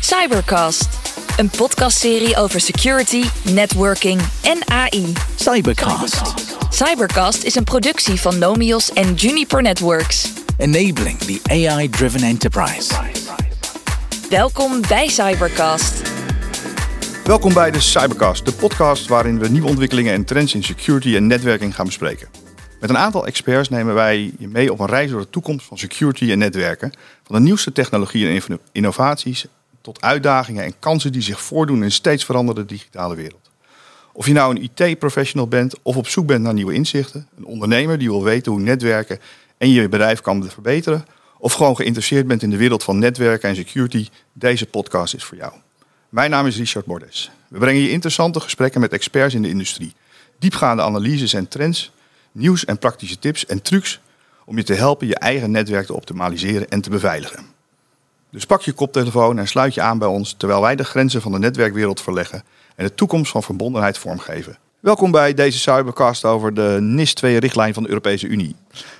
Cybercast, een podcastserie over security, networking en AI. Cybercast is een productie van Nomios en Juniper Networks. Enabling the AI-driven enterprise. Welkom bij Cybercast. Welkom bij de Cybercast, de podcast waarin we nieuwe ontwikkelingen en trends in security en netwerking gaan bespreken. Met een aantal experts nemen wij je mee op een reis door de toekomst van security en netwerken. Van de nieuwste technologieën en innovaties tot uitdagingen en kansen die zich voordoen in een steeds veranderende digitale wereld. Of je nou een IT-professional bent of op zoek bent naar nieuwe inzichten, een ondernemer die wil weten hoe netwerken en je bedrijf kan verbeteren, of gewoon geïnteresseerd bent in de wereld van netwerken en security, deze podcast is voor jou. Mijn naam is Richard Bordes. We brengen je interessante gesprekken met experts in de industrie, diepgaande analyses en trends, nieuws en praktische tips en trucs om je te helpen je eigen netwerk te optimaliseren en te beveiligen. Dus pak je koptelefoon en sluit je aan bij ons terwijl wij de grenzen van de netwerkwereld verleggen en de toekomst van verbondenheid vormgeven. Welkom bij deze Cybercast over de NIS-2-richtlijn van de Europese Unie.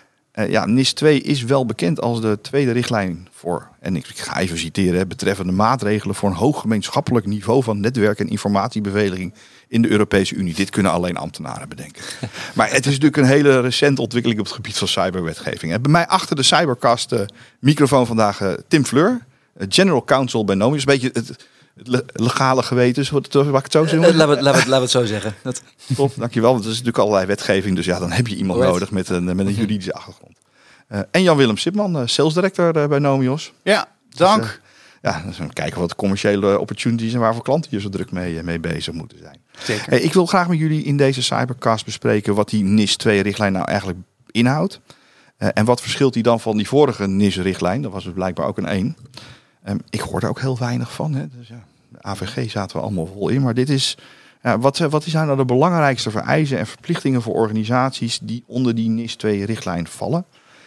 NIS-2 is wel bekend als de tweede richtlijn voor, en ik ga even citeren, betreffende maatregelen voor een hoog gemeenschappelijk niveau van netwerk- en informatiebeveiliging in de Europese Unie. Dit kunnen alleen ambtenaren bedenken. Maar het is natuurlijk een hele recente ontwikkeling op het gebied van cyberwetgeving. En bij mij achter de Cybercast microfoon vandaag Tim Fleur, General Counsel bij Nomios. Een beetje het legale geweten, mag ik het zo zeggen? Laten we het zo zeggen. Top, dankjewel. Want er is natuurlijk allerlei wetgeving, dus ja, dan heb je iemand nodig met een juridische achtergrond. En Jan-Willem Sipman, Sales Director bij Nomios. Ja, dank. Dus we kijken wat commerciële opportunities en waarvoor klanten hier zo druk mee bezig moeten zijn. Zeker. Ik wil graag met jullie in deze Cybercast bespreken wat die NIS-2-richtlijn nou eigenlijk inhoudt. En wat verschilt die dan van die vorige NIS-richtlijn? Dat was dus blijkbaar ook een 1. Ik hoor er ook heel weinig van. Hè. Dus ja, de AVG zaten we allemaal vol in. Maar dit is, wat zijn nou de belangrijkste vereisen en verplichtingen voor organisaties die onder die NIS-2-richtlijn vallen?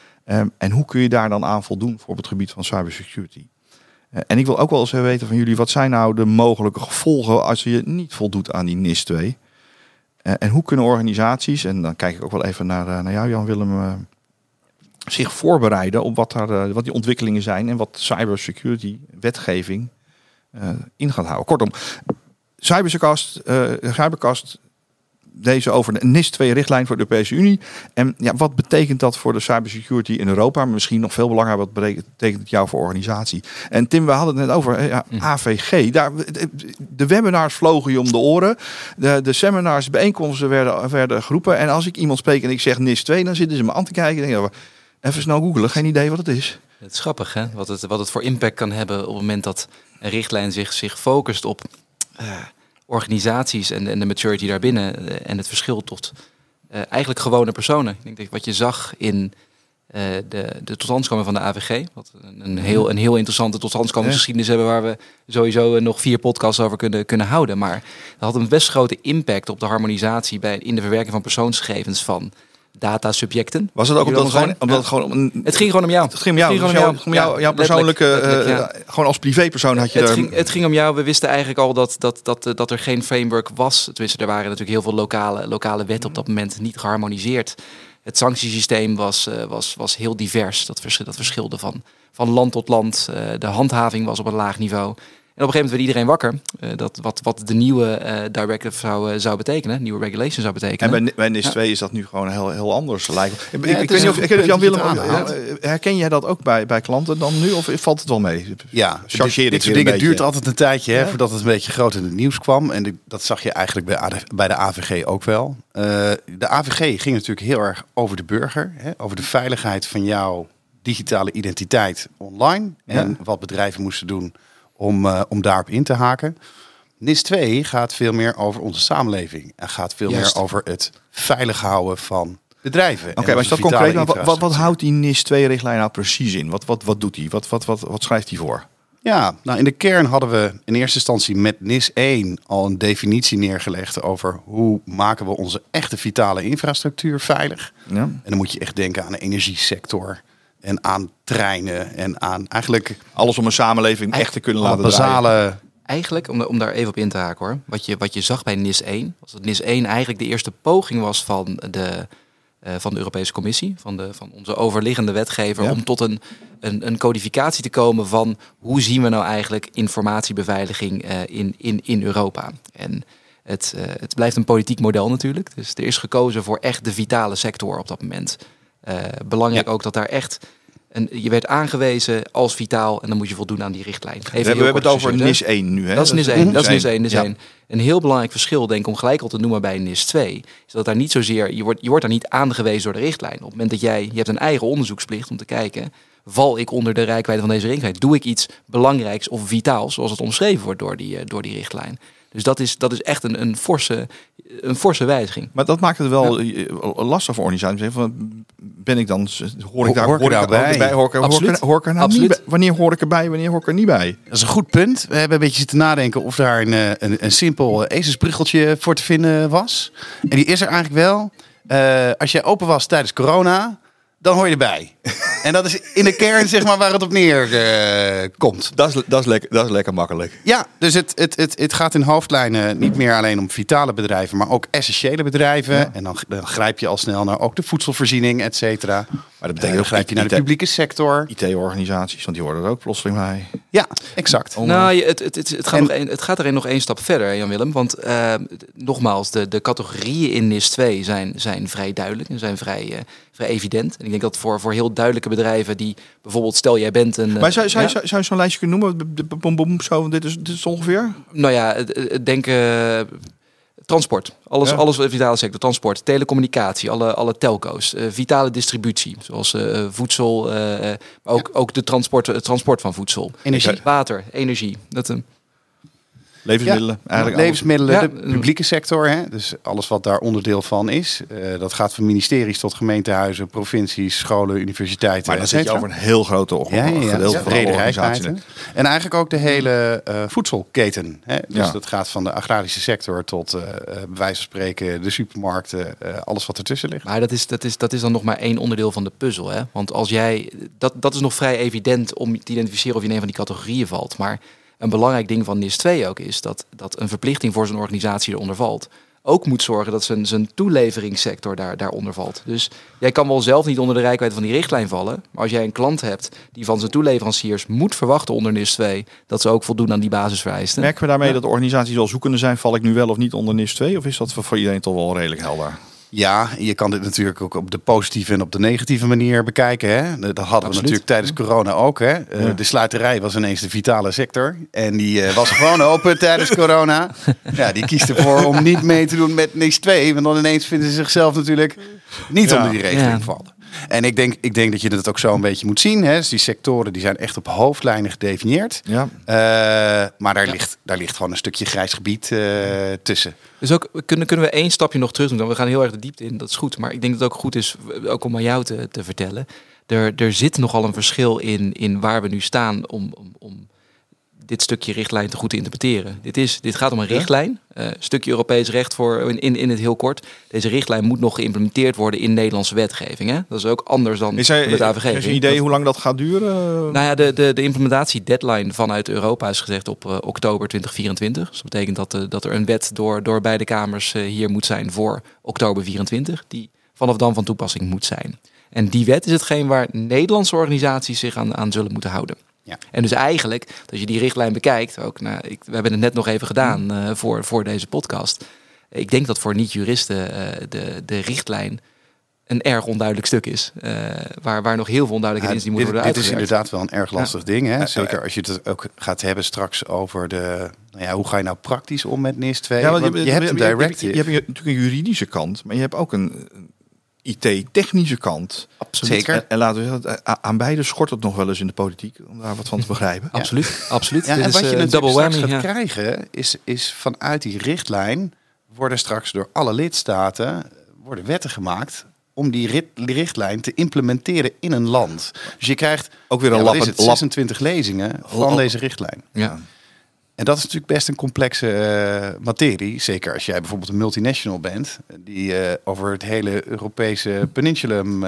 En hoe kun je daar dan aan voldoen voor op het gebied van cybersecurity? En ik wil ook wel eens weten van jullie, wat zijn nou de mogelijke gevolgen als je niet voldoet aan die NIS-2? En hoe kunnen organisaties, en dan kijk ik ook wel even naar jou Jan-Willem, zich voorbereiden op wat die ontwikkelingen zijn en wat cybersecurity wetgeving in gaat houden. Kortom, Cybercast deze over de NIS-2-richtlijn voor de Europese Unie. En ja, wat betekent dat voor de cybersecurity in Europa? Maar misschien nog veel belangrijker, wat betekent het jou voor organisatie? En Tim, we hadden het net over AVG. De webinars vlogen je om de oren. De seminars, bijeenkomsten werden geroepen. En als ik iemand spreek en ik zeg NIS-2, dan zitten ze me aan te kijken. En denk ik, even snel googelen, geen idee wat het is. Het is grappig, hè? Wat het voor impact kan hebben op het moment dat een richtlijn zich focust op organisaties en de maturity daarbinnen en het verschil tot eigenlijk gewone personen. Ik denk dat wat je zag in de totstandkoming van de AVG, wat een heel interessante totstandskomingsgeschiedenis hebben waar we sowieso nog 4 podcasts over kunnen houden. Maar dat had een best grote impact op de harmonisatie in de verwerking van persoonsgegevens van datasubjecten. Was het ook het ging gewoon om jou. Het ging om jou. Jouw persoonlijke, gewoon als privépersoon had je het ging om jou. We wisten eigenlijk al dat er geen framework was. Tenminste, er waren natuurlijk heel veel lokale wetten op dat moment niet geharmoniseerd. Het sanctiesysteem was heel divers. Dat verschilde van land tot land. De handhaving was op een laag niveau. En op een gegeven moment werd iedereen wakker. Wat de nieuwe directive zou betekenen. Nieuwe regulation zou betekenen. En bij NIS-2 is dat nu gewoon heel anders. Ik weet niet of Jan-Willem, herken jij dat ook bij klanten dan nu? Of valt het wel mee? Ja, dit soort dingen duurt altijd een tijdje voordat het een beetje groot in het nieuws kwam. En dat zag je eigenlijk bij de AVG ook wel. De AVG ging natuurlijk heel erg over de burger. Over de veiligheid van jouw digitale identiteit online. En wat bedrijven moesten doen om daarop in te haken. NIS-2 gaat veel meer over onze samenleving. En gaat veel meer over het veilig houden van bedrijven. Oké, maar is dat concreet? Wat houdt die NIS-2-richtlijn nou precies in? Wat doet die? Wat schrijft die voor? Ja, nou in de kern hadden we in eerste instantie met NIS-1 al een definitie neergelegd over hoe maken we onze echte vitale infrastructuur veilig. Ja. En dan moet je echt denken aan de energiesector en aan treinen en aan eigenlijk alles om een samenleving echt te kunnen laten draaien. Eigenlijk, om daar even op in te haken hoor. Wat je zag bij NIS 1, was dat NIS 1 eigenlijk de eerste poging was van van de Europese Commissie, van onze overliggende wetgever, om tot een codificatie te komen van hoe zien we nou eigenlijk informatiebeveiliging in Europa. En het blijft een politiek model natuurlijk. Dus er is gekozen voor echt de vitale sector op dat moment. Belangrijk ook dat daar echt... je werd aangewezen als vitaal en dan moet je voldoen aan die richtlijn. We hebben het over NIS 1 nu. Hè? Dat is NIS 1. Dat is NIS 1. Een heel belangrijk verschil, denk ik, om gelijk al te noemen bij NIS 2... is dat daar niet zozeer... Je wordt daar niet aangewezen door de richtlijn. Op het moment dat je hebt een eigen onderzoeksplicht om te kijken... val ik onder de reikwijdte van deze richtlijn? Doe ik iets belangrijks of vitaals, zoals het omschreven wordt door die richtlijn? Dus dat is echt een forse wijziging. Maar dat maakt het wel lastig voor organisaties. Ben ik dan... Hoor ik daarbij? Hoor ik er nou niet bij? Wanneer hoor ik erbij? Wanneer hoor ik er niet bij? Dat is een goed punt. We hebben een beetje zitten nadenken of daar een simpel ezelsbruggeltje voor te vinden was. En die is er eigenlijk wel. Als jij open was tijdens corona, dan hoor je erbij. En dat is in de kern zeg maar waar het op neer komt. Dat is lekker makkelijk. Ja, dus het gaat in hoofdlijnen niet meer alleen om vitale bedrijven, maar ook essentiële bedrijven. Ja. En dan grijp je al snel naar ook de voedselvoorziening, et cetera. Maar dat betekent dan grijp je naar de publieke sector. IT-organisaties, want die horen er ook plotseling bij. Ja, exact. Nou, het gaat erin nog één stap verder, Jan-Willem. Want nogmaals, de categorieën in NIS 2 zijn vrij duidelijk en zijn vrij evident. En ik denk dat voor heel duidelijke bedrijven die bijvoorbeeld, stel jij bent een... Maar zou je zo'n lijstje kunnen noemen? Zo, dit is ongeveer? Nou ja, denk transport. Alles vitale sector. Transport, telecommunicatie, alle telco's. Vitale distributie, zoals voedsel. Maar ook de transport van voedsel. Energie. Water, energie. Levensmiddelen. Ja, eigenlijk levensmiddelen, de publieke sector. Hè? Dus alles wat daar onderdeel van is. Dat gaat van ministeries tot gemeentehuizen, provincies, scholen, universiteiten. Maar dan zit je over een heel grote gedeelte van de organisatie. En eigenlijk ook de hele voedselketen. Hè? Dus dat gaat van de agrarische sector tot bij wijze van spreken de supermarkten. Alles wat ertussen ligt. Maar dat is dan nog maar één onderdeel van de puzzel. Hè? Want als jij... Dat is nog vrij evident om te identificeren of je in een van die categorieën valt. Maar... Een belangrijk ding van NIS 2 ook is dat een verplichting voor zo'n organisatie eronder valt. Ook moet zorgen dat zijn toeleveringssector daaronder valt. Dus jij kan wel zelf niet onder de reikwijdte van die richtlijn vallen. Maar als jij een klant hebt die van zijn toeleveranciers moet verwachten onder NIS 2... dat ze ook voldoen aan die basisvereisten. Merken we daarmee dat de organisaties wel zoekende zijn? Val ik nu wel of niet onder NIS 2? Of is dat voor iedereen toch wel redelijk helder? Ja, je kan dit natuurlijk ook op de positieve en op de negatieve manier bekijken. Hè? Dat hadden we natuurlijk tijdens corona ook. Hè? De sluiterij was ineens de vitale sector. En die was gewoon open tijdens corona. Ja, die kiest ervoor om niet mee te doen met NIS 2. Want dan ineens vinden ze zichzelf natuurlijk niet onder die regeling vallen. En ik denk dat je het ook zo een beetje moet zien. Hè? Dus die sectoren die zijn echt op hoofdlijnen gedefinieerd. Ja. Maar daar ligt gewoon een stukje grijs gebied tussen. Dus ook kunnen we één stapje nog terug doen. We gaan heel erg de diepte in, dat is goed. Maar ik denk dat het ook goed is, ook om aan jou te vertellen. Er zit nogal een verschil in waar we nu staan om dit stukje richtlijn te goed te interpreteren. Dit gaat om een richtlijn. Stukje Europees recht in het heel kort. Deze richtlijn moet nog geïmplementeerd worden in Nederlandse wetgeving. Hè? Dat is ook anders dan met de AVG. Heb je een idee hoe lang dat gaat duren? Nou ja, de implementatie deadline vanuit Europa is gezegd op oktober 2024. Dus dat betekent dat er een wet door beide kamers hier moet zijn voor oktober 2024. Die vanaf dan van toepassing moet zijn. En die wet is hetgeen waar Nederlandse organisaties zich aan zullen moeten houden. Ja. En dus eigenlijk, als je die richtlijn bekijkt, ook, we hebben het net nog even gedaan voor deze podcast. Ik denk dat voor niet-juristen de richtlijn een erg onduidelijk stuk is. Waar nog heel veel onduidelijkheid is die moet worden uitgewerkt. Dit is inderdaad wel een erg lastig ding. Hè? Zeker als je het ook gaat hebben straks over hoe ga je nou praktisch om met NIS 2? Ja, je hebt een directive. Je hebt natuurlijk een juridische kant, maar je hebt ook een IT-technische kant. Absoluut. Zeker. En laten we zeggen, aan beide schort het nog wel eens in de politiek, om daar wat van te begrijpen. Ja. Absoluut. Ja, en wat je natuurlijk straks gaat krijgen, is vanuit die richtlijn worden straks door alle lidstaten wetten gemaakt om die richtlijn te implementeren in een land. Dus je krijgt ook weer 26 lezingen van deze richtlijn. Ja. En dat is natuurlijk best een complexe materie. Zeker als jij bijvoorbeeld een multinational bent die over het hele Europese peninsulum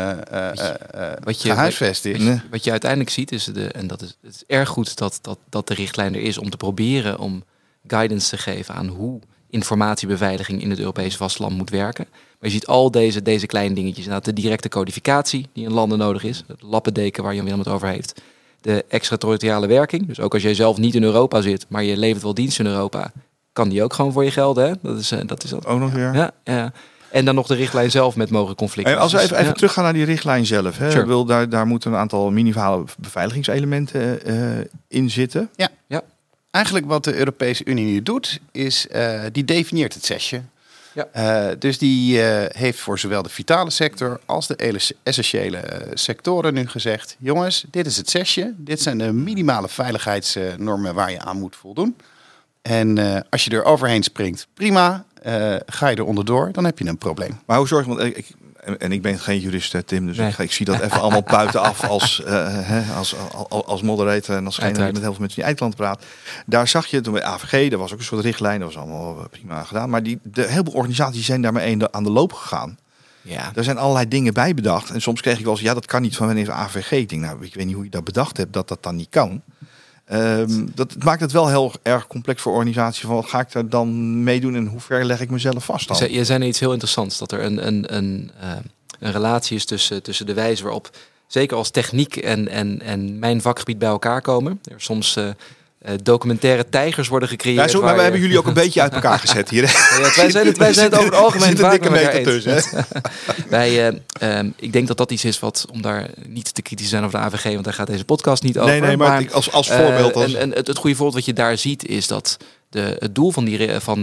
gehuisvest is. Wat je uiteindelijk ziet is, het is erg goed dat de richtlijn er is om te proberen om guidance te geven aan hoe informatiebeveiliging in het Europese vasteland moet werken. Maar je ziet al deze kleine dingetjes. De directe codificatie die in landen nodig is. Het lappendeken waar Jan-Willem het over heeft. De extraterritoriale werking. Dus ook als jij zelf niet in Europa zit, maar je levert wel dienst in Europa, kan die ook gewoon voor je gelden. Hè? Dat is dat. Ook nog weer. Ja. En dan nog de richtlijn zelf met mogelijke conflicten. Als we even teruggaan naar die richtlijn zelf. Hè? Sure. Daar moeten een aantal minimale beveiligingselementen in zitten. Ja. Eigenlijk wat de Europese Unie nu doet, is die definieert het zesje. Ja. Dus die heeft voor zowel de vitale sector als de essentiële sectoren nu gezegd: jongens, dit is het zesje. Dit zijn de minimale veiligheidsnormen waar je aan moet voldoen. En als je er overheen springt, prima. Ga je er onderdoor, dan heb je een probleem. Maar hoe zorg je... Ik ben geen jurist, Tim, dus ik zie dat even allemaal buitenaf als moderator en als degene die met heel veel mensen die eindklanten praat. Daar zag je toen bij AVG, daar was ook een soort richtlijn, dat was allemaal prima gedaan. Maar heel veel organisaties zijn daarmee aan de loop gegaan. Ja. Er zijn allerlei dingen bij bedacht. En soms kreeg ik wel eens, dat kan niet van wanneer AVG. Ik denk, ik weet niet hoe je dat bedacht hebt, dat dan niet kan. Dat maakt het wel heel erg complex voor organisaties. Van wat ga ik daar dan meedoen en hoe ver leg ik mezelf vast dan? Je zei iets heel interessants. Dat er een relatie is tussen de wijze waarop, zeker als techniek en mijn vakgebied bij elkaar komen. Er soms documentaire tijgers worden gecreëerd. Ja, maar wij hebben jullie ook een beetje uit elkaar gezet hier. Wij zijn het over het algemeen vaak dikke meter tussen. Ik denk dat iets is wat, om daar niet te kritisch te zijn over de AVG, want daar gaat deze podcast niet over. Nee, maar als voorbeeld. En het goede voorbeeld wat je daar ziet is dat het doel van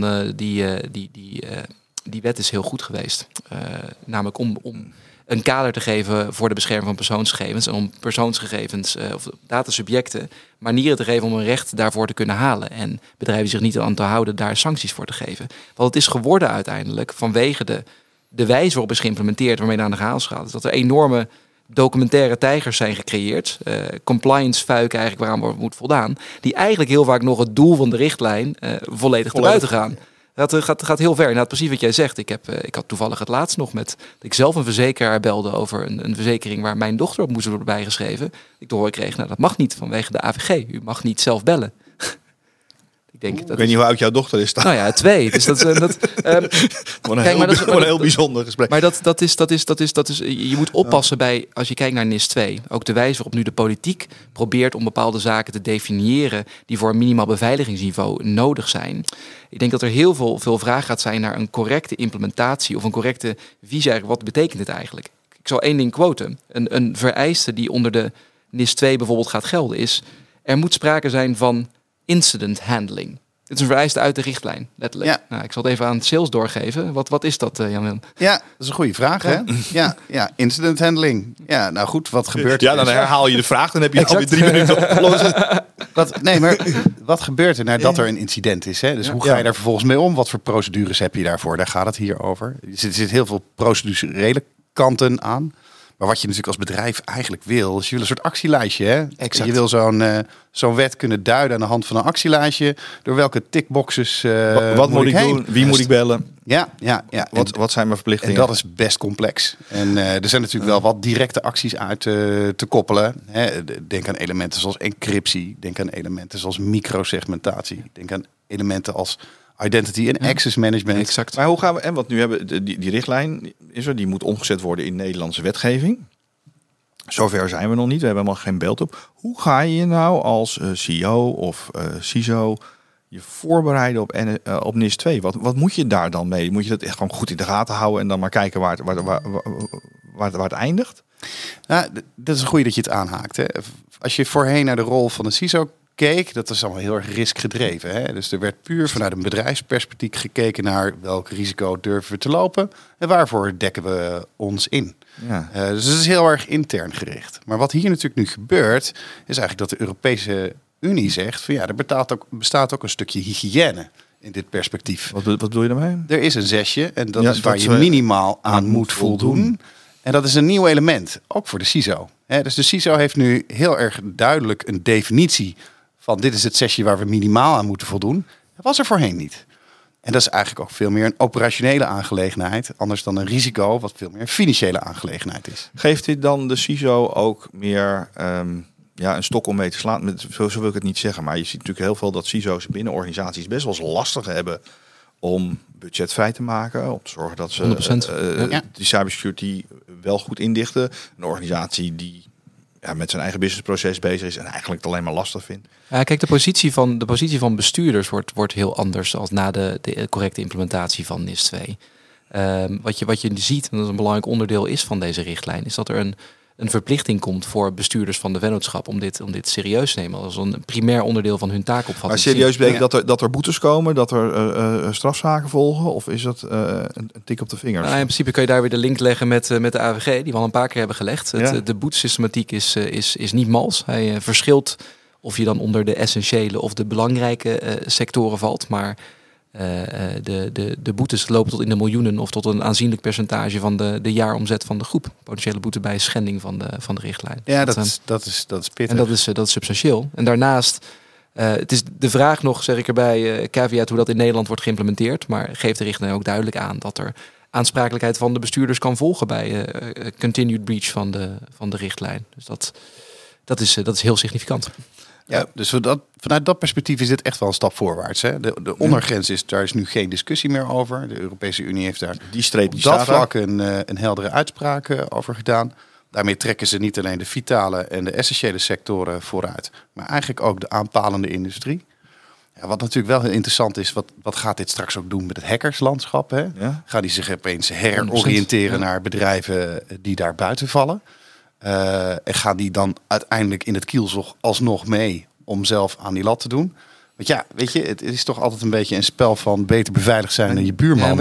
die wet is heel goed geweest. Namelijk om een kader te geven voor de bescherming van persoonsgegevens. En om persoonsgegevens of datasubjecten manieren te geven om een recht daarvoor te kunnen halen. En bedrijven zich niet aan te houden daar sancties voor te geven. Want het is geworden uiteindelijk vanwege de wijze waarop is geïmplementeerd, waarmee er aan de haal gaat. Is dat er enorme documentaire tijgers zijn gecreëerd. Compliance-fuiken eigenlijk waaraan wordt voldaan. Die eigenlijk heel vaak nog het doel van de richtlijn volledig te buiten gaan. Dat gaat heel ver. Inderdaad, precies wat jij zegt. Ik had toevallig het laatst nog dat ik zelf een verzekeraar belde over een verzekering waar mijn dochter op moest worden bijgeschreven. Ik te horen kreeg, dat mag niet vanwege de AVG. U mag niet zelf bellen. Ik weet niet hoe oud jouw dochter is dan. Nou ja, 2. Dus dat is een heel bijzonder gesprek. Maar dat is. Je moet oppassen bij, als je kijkt naar NIS 2, ook de wijze waarop nu de politiek probeert om bepaalde zaken te definiëren die voor een minimaal beveiligingsniveau nodig zijn. Ik denk dat er heel veel vraag gaat zijn naar een correcte implementatie of een correcte visie eigenlijk. Wat betekent dit eigenlijk? Ik zal 1 ding quoten. Een vereiste die onder de NIS 2 bijvoorbeeld gaat gelden is: er moet sprake zijn van incident handling. Dit is een vereiste uit de richtlijn, letterlijk. Ja. Nou, ik zal het even aan het sales doorgeven. Wat is dat, Jan-Willem? Ja, dat is een goede vraag, hè? Ja, incident handling. Ja, nou goed, wat gebeurt er? Ja, dan herhaal je de vraag, dan heb je alweer 3 minuten opgelost. Wat gebeurt er nadat er een incident is? Hè? Dus hoe ga je daar vervolgens mee om? Wat voor procedures heb je daarvoor? Daar gaat het hier over. Er zit heel veel procedurele kanten aan. Maar wat je natuurlijk als bedrijf eigenlijk wil, is je wil een soort actielijstje. Hè? Exact. Je wil zo'n wet kunnen duiden aan de hand van een actielijstje. Door welke tickboxes wat moet ik doen? Wie moet ik bellen? Ja. Wat zijn mijn verplichtingen? En dat is best complex. En er zijn natuurlijk wel wat directe acties uit te koppelen. Hè? Denk aan elementen zoals encryptie. Denk aan elementen zoals microsegmentatie. Denk aan elementen als identity en access management. Exact. Maar hoe gaan we, want nu hebben die richtlijn is er, die moet omgezet worden in Nederlandse wetgeving. Zover zijn we nog niet, we hebben helemaal geen beeld op. Hoe ga je nou als CEO of CISO je voorbereiden op NIS 2? Wat moet je daar dan mee? Moet je dat echt gewoon goed in de gaten houden en dan maar kijken waar het eindigt? Nou, dat is een goeie dat je het aanhaakt. Hè? Als je voorheen naar de rol van een CISO keek, dat was allemaal heel erg riskgedreven. Hè? Dus er werd puur vanuit een bedrijfsperspectief gekeken naar welk risico durven we te lopen en waarvoor dekken we ons in. Ja. Dus het is heel erg intern gericht. Maar wat hier natuurlijk nu gebeurt, is eigenlijk dat de Europese Unie zegt van er bestaat ook een stukje hygiëne in dit perspectief. Wat bedoel je daarmee? Er is een zesje en dat is waar je minimaal aan moet voldoen. En dat is een nieuw element, ook voor de CISO. Dus de CISO heeft nu heel erg duidelijk een definitie van dit is het zesje waar we minimaal aan moeten voldoen. Dat was er voorheen niet. En dat is eigenlijk ook veel meer een operationele aangelegenheid, anders dan een risico, wat veel meer een financiële aangelegenheid is. Geeft dit dan de CISO ook meer een stok om mee te slaan? Zo wil ik het niet zeggen, maar je ziet natuurlijk heel veel dat CISO's binnen organisaties best wel eens lastig hebben om budget vrij te maken. Om te zorgen dat ze die cybersecurity wel goed indichten. Een organisatie die met zijn eigen businessproces bezig is en eigenlijk het alleen maar lastig vindt. Ja, kijk, de positie van bestuurders wordt heel anders als na de correcte implementatie van NIS 2. Wat je ziet, en dat is een belangrijk onderdeel is van deze richtlijn, is dat er een verplichting komt voor bestuurders van de vennootschap om dit serieus te nemen als een primair onderdeel van hun taakopvatting. Maar serieus betekent dat er boetes komen, dat er strafzaken volgen, of is dat een tik op de vingers? Nou, in principe kun je daar weer de link leggen met de AVG, die we al een paar keer hebben gelegd. De boetesystematiek is niet mals. Hij verschilt of je dan onder de essentiële of de belangrijke sectoren valt, maar de boetes lopen tot in de miljoenen of tot een aanzienlijk percentage van de jaaromzet van de groep. Potentiële boete bij schending van de richtlijn. Ja, dat is pittig. En dat is substantieel. En daarnaast, het is de vraag nog, zeg ik erbij, caveat hoe dat in Nederland wordt geïmplementeerd. Maar geeft de richtlijn ook duidelijk aan dat er aansprakelijkheid van de bestuurders kan volgen bij continued breach van de richtlijn. Dus dat is heel significant. Ja, dus vanuit dat perspectief is dit echt wel een stap voorwaarts. Hè? De ondergrens daar is nu geen discussie meer over. De Europese Unie heeft daar op dat vlak een heldere uitspraak over gedaan. Daarmee trekken ze niet alleen de vitale en de essentiële sectoren vooruit, maar eigenlijk ook de aanpalende industrie. Ja, wat natuurlijk wel heel interessant is, wat gaat dit straks ook doen met het hackerslandschap? Hè? Ja. Gaat die zich opeens heroriënteren naar bedrijven die daar buiten vallen? En gaan die dan uiteindelijk in het kielzog alsnog mee om zelf aan die lat te doen? Want ja, weet je, het is toch altijd een beetje een spel van beter beveiligd zijn dan je buurman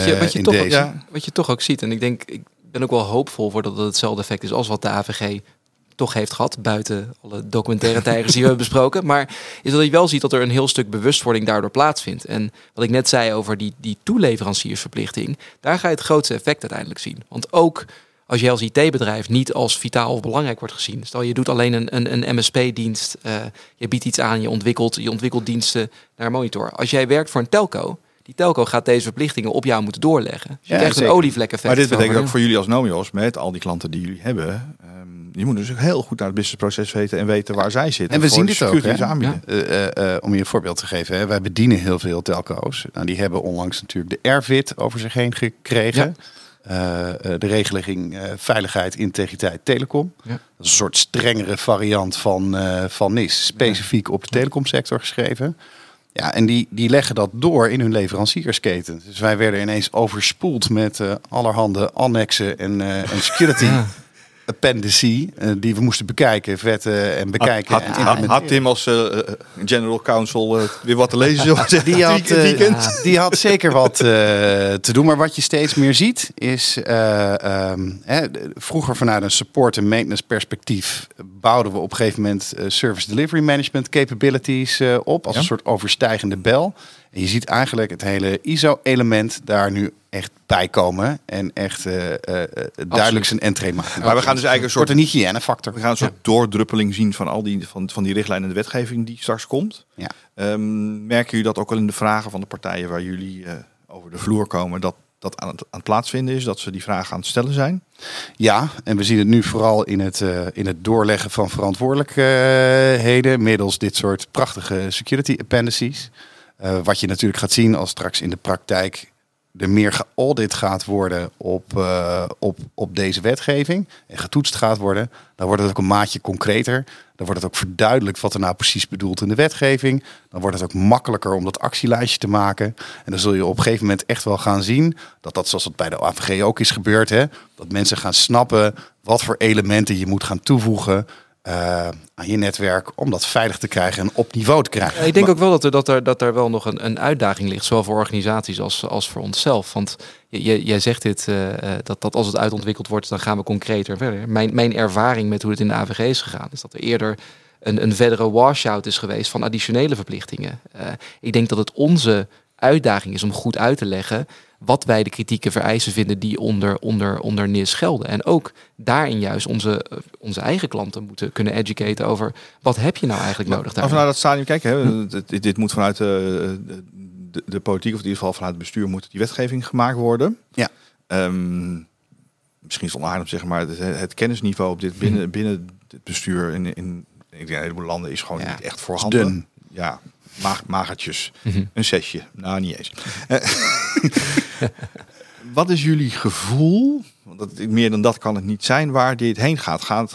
wat je toch ook ziet. En ik ben ook wel hoopvol voor dat het hetzelfde effect is als wat de AVG toch heeft gehad, buiten alle documentaire tijgers die we hebben besproken. Maar is dat je wel ziet dat er een heel stuk bewustwording daardoor plaatsvindt. En wat ik net zei over die toeleveranciersverplichting, daar ga je het grootste effect uiteindelijk zien. Want ook als je als IT-bedrijf niet als vitaal of belangrijk wordt gezien. Stel, je doet alleen een MSP-dienst. Je biedt iets aan, je ontwikkelt diensten naar monitor. Als jij werkt voor een telco, die telco gaat deze verplichtingen op jou moeten doorleggen. Dus je krijgt een olievlek-effect. Maar dit betekent ook voor jullie als Nomios, met al die klanten die jullie hebben, je moet dus ook heel goed naar het businessproces weten en weten waar zij zitten. En we zien dit ook. Om je een voorbeeld te geven. Hè. Wij bedienen heel veel telco's. Nou, die hebben onlangs natuurlijk de AirVit over zich heen gekregen. Ja. De regeling veiligheid, integriteit, telecom. Ja. Dat is een soort strengere variant van NIS. Specifiek op de telecomsector geschreven. Ja, en die leggen dat door in hun leveranciersketen. Dus wij werden ineens overspoeld met allerhande annexen en security appendices die we moesten bekijken, vetten en bekijken. Had Tim als general counsel weer wat te lezen? Die had zeker wat te doen. Maar wat je steeds meer ziet is, vroeger vanuit een support en maintenance perspectief bouwden we op een gegeven moment service delivery management capabilities op als een soort overstijgende bel. En je ziet eigenlijk het hele ISO-element daar nu echt bij komen en echt duidelijk zijn entree maken. Maar we gaan dus eigenlijk een soort een hygiënefactor. We gaan een soort doordruppeling zien van al die van die richtlijnen en de wetgeving die straks komt. Ja. Merken jullie dat ook al in de vragen van de partijen waar jullie over de vloer komen, dat aan het plaatsvinden is, dat ze die vragen aan het stellen zijn? Ja, en we zien het nu vooral in het doorleggen van verantwoordelijkheden middels dit soort prachtige security appendices. Wat je natuurlijk gaat zien als straks in de praktijk er meer geaudit gaat worden op deze wetgeving en getoetst gaat worden, dan wordt het ook een maatje concreter. Dan wordt het ook verduidelijkt wat er nou precies bedoeld in de wetgeving. Dan wordt het ook makkelijker om dat actielijstje te maken. En dan zul je op een gegeven moment echt wel gaan zien dat zoals het bij de AVG ook is gebeurd, hè, dat mensen gaan snappen wat voor elementen je moet gaan toevoegen aan je netwerk om dat veilig te krijgen en op niveau te krijgen. Ja, ik denk ook wel dat er wel nog een uitdaging ligt, zowel voor organisaties als voor onszelf. Want jij zegt dit, dat als het uitontwikkeld wordt, dan gaan we concreter verder. Mijn ervaring met hoe het in de AVG is gegaan, is dat er eerder een verdere washout is geweest van additionele verplichtingen. Ik denk dat het onze uitdaging is om goed uit te leggen wat wij de kritieke vereisen vinden die onder NIS gelden. En ook daarin juist onze eigen klanten moeten kunnen educaten over wat heb je nou eigenlijk nodig daar. Als we naar dat stadium kijken, dit moet vanuit de politiek, of in ieder geval vanuit het bestuur, moet die wetgeving gemaakt worden. Ja. Misschien is het onaardig om te zeggen, maar het kennisniveau op dit binnen het bestuur in ik denk een heleboel landen is gewoon niet echt voorhanden. Dun. Ja. magertjes. Een 6. Nou, niet eens. Wat is jullie gevoel? Want meer dan dat kan het niet zijn. Waar dit heen gaat.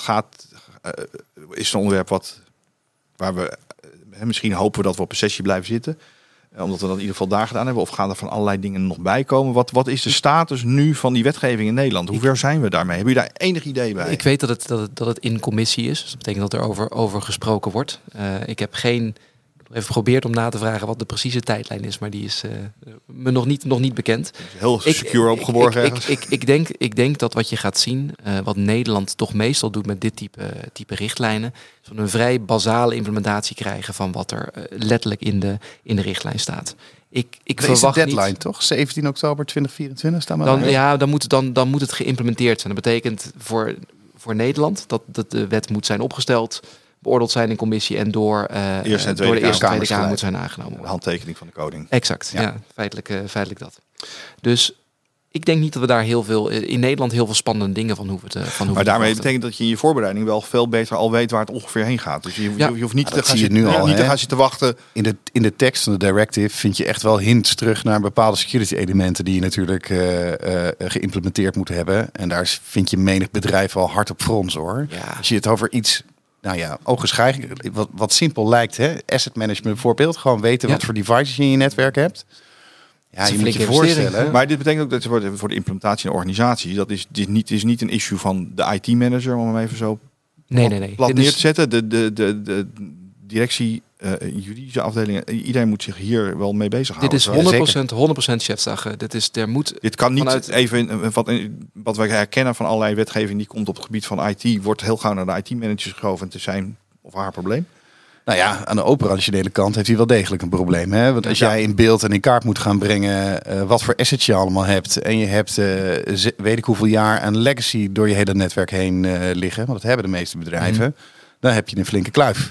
Is het een onderwerp waar we misschien hopen dat we op een sessie blijven zitten. Omdat we dat in ieder geval daar gedaan hebben. Of gaan er van allerlei dingen nog bij komen? Wat is de status nu van die wetgeving in Nederland? Hoe ver zijn we daarmee? Hebben jullie daar enig idee bij? Ik weet dat het in commissie is. Dus dat betekent dat er over gesproken wordt. Ik heb even geprobeerd om na te vragen wat de precieze tijdlijn is. Maar die is me nog niet bekend. Heel secure opgeborgen. Ik denk dat wat je gaat zien, wat Nederland toch meestal doet met dit type richtlijnen, is een vrij basale implementatie krijgen van wat er letterlijk in de richtlijn staat. Ik verwacht de deadline niet, toch? 17 oktober 2024 staan we dan moet het geïmplementeerd zijn. Dat betekent voor Nederland dat de wet moet zijn opgesteld, beoordeeld zijn in commissie en door de Eerste en Tweede Kamer moet zijn aangenomen. De handtekening van de koning. Exact, ja feitelijk dat. Dus ik denk niet dat we daar in Nederland heel veel spannende dingen van hoeven te Maar daarmee betekent dat je in je voorbereiding wel veel beter al weet waar het ongeveer heen gaat. Dus je hoeft niet te gaan zitten wachten. In de tekst van de directive vind je echt wel hints terug naar bepaalde security elementen die je natuurlijk geïmplementeerd moet hebben. En daar vind je menig bedrijf al hard op frons hoor. Ja. Als je het over iets, ogenschijnlijk, wat simpel lijkt, hè? Asset management bijvoorbeeld, gewoon weten wat voor devices je in je netwerk hebt. Ja, je moet je voorstellen. Maar dit betekent ook dat voor de implementatie in de organisatie, dat is niet een issue van de IT-manager, om hem even zo plat neer te zetten. De directie, juridische afdelingen, iedereen moet zich hier wel mee bezighouden. Dit is 100% chefzag. Dit kan niet wat wij herkennen van allerlei wetgeving die komt op het gebied van IT, wordt heel gauw naar de IT-managers geschoven te zijn of haar probleem. Nou ja, aan de operationele kant heeft hij wel degelijk een probleem. Hè? Want als jij in beeld en in kaart moet gaan brengen wat voor assets je allemaal hebt. En je hebt weet ik hoeveel jaar aan legacy door je hele netwerk heen liggen. Want dat hebben de meeste bedrijven. Dan heb je een flinke kluif.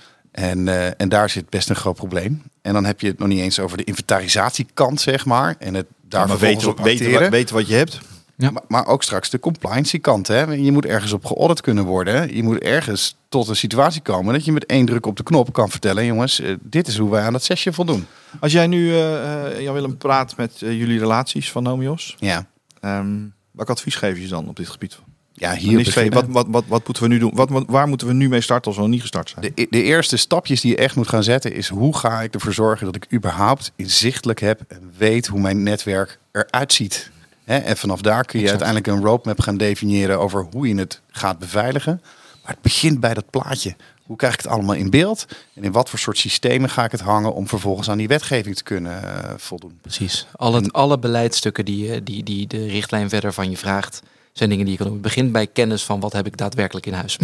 En daar zit best een groot probleem. En dan heb je het nog niet eens over de inventarisatiekant, zeg maar. En het daar weten wat je hebt. Ja. Maar ook straks de compliance kant. Hè? Je moet ergens op geaudit kunnen worden. Je moet ergens tot een situatie komen dat je met 1 druk op de knop kan vertellen, jongens, dit is hoe wij aan dat sessie voldoen. Als jij nu, Jan Willem, praat met jullie relaties van Nomios. Ja. Welk advies geef je dan op dit gebied? Ja, hier wat moeten we nu doen? Waar moeten we nu mee starten als we nog niet gestart zijn? De eerste stapjes die je echt moet gaan zetten is, hoe ga ik ervoor zorgen dat ik überhaupt inzichtelijk heb en weet hoe mijn netwerk eruit ziet. En vanaf daar kun je uiteindelijk een roadmap gaan definiëren over hoe je het gaat beveiligen. Maar het begint bij dat plaatje. Hoe krijg ik het allemaal in beeld? En in wat voor soort systemen ga ik het hangen om vervolgens aan die wetgeving te kunnen voldoen? Precies. Alle beleidsstukken die de richtlijn verder van je vraagt, zijn dingen die je kan doen. Het begint bij kennis van wat heb ik daadwerkelijk in huis.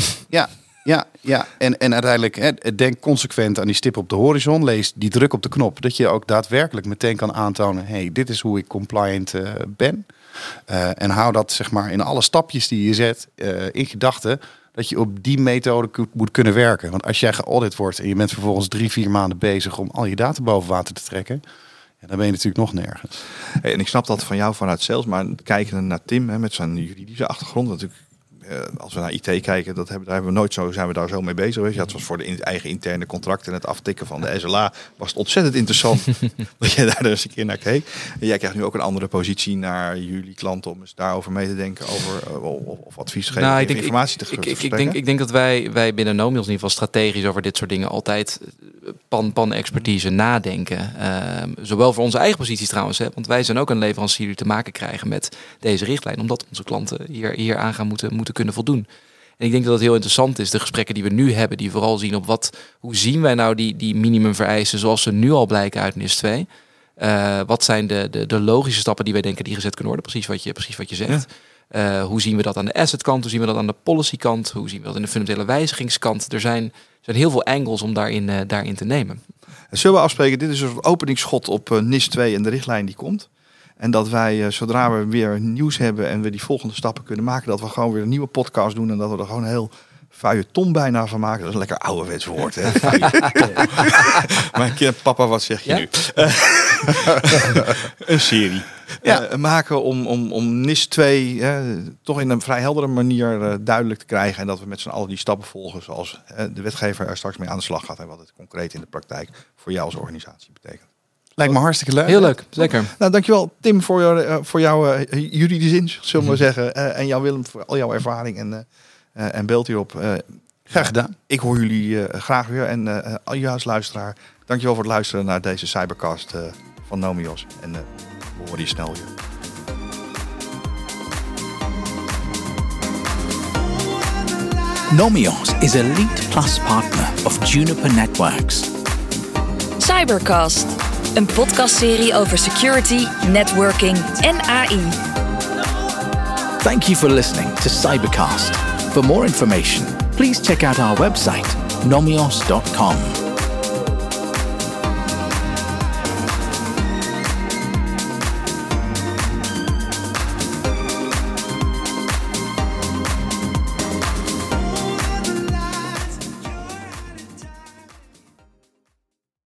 Ja. En uiteindelijk denk consequent aan die stip op de horizon. Lees die druk op de knop. Dat je ook daadwerkelijk meteen kan aantonen, hey, dit is hoe ik compliant ben. En hou dat zeg maar in alle stapjes die je zet in gedachten, dat je op die methode moet kunnen werken. Want als jij geaudit wordt en je bent vervolgens 3-4 maanden bezig om al je data boven water te trekken, dan ben je natuurlijk nog nergens. En ik snap dat van jou vanuit sales, maar kijken naar Tim met zijn juridische achtergrond, natuurlijk. Als we naar IT kijken, daar hebben we nooit zijn we daar zo mee bezig. Weet je? Het was voor de eigen interne contracten en het aftikken van de SLA was het ontzettend interessant dat jij daar eens een keer naar keek. En jij krijgt nu ook een andere positie naar jullie klanten om eens daarover mee te denken of advies te geven, informatie te geven. Ik denk dat wij binnen Nomios in ieder geval strategisch over dit soort dingen altijd pan-expertise nadenken. Zowel voor onze eigen posities trouwens, want wij zijn ook een leverancier die te maken krijgen met deze richtlijn, omdat onze klanten hier aan gaan moeten kunnen voldoen. En ik denk dat het heel interessant is, de gesprekken die we nu hebben, die vooral zien op hoe zien wij nou die minimumvereisten zoals ze nu al blijken uit NIS 2. Wat zijn de logische stappen die wij denken die gezet kunnen worden, precies wat je zegt. Ja. Hoe zien we dat aan de asset kant, hoe zien we dat aan de policy kant, hoe zien we dat in de fundamentele wijzigingskant. Er zijn heel veel angles om daarin te nemen. Zullen we afspreken, dit is een openingsschot op NIS 2 en de richtlijn die komt. En dat wij, zodra we weer nieuws hebben en we die volgende stappen kunnen maken, dat we gewoon weer een nieuwe podcast doen en dat we er gewoon een heel feuilleton bijna van maken. Dat is een lekker ouderwets woord, hè? Mijn kind, papa, wat zeg je nu? Een serie. maken om NIS 2 toch in een vrij heldere manier duidelijk te krijgen. En dat we met z'n allen die stappen volgen zoals de wetgever er straks mee aan de slag gaat. En wat het concreet in de praktijk voor jou als organisatie betekent. Lijkt me hartstikke leuk. Heel leuk, zeker. Nou, dankjewel Tim voor jouw juridische inzicht, zullen we maar zeggen. En jou Willem voor al jouw ervaring en beeld hierop. Graag gedaan. Ik hoor jullie graag weer. En al jou als luisteraar, dankjewel voor het luisteren naar deze Cybercast van Nomios. En we horen je snel weer. Nomios is a Lead Plus partner of Juniper Networks. Cybercast, een podcastserie over security, networking en AI. Thank you for listening to Cybercast. For more information, please check out our website, nomios.com.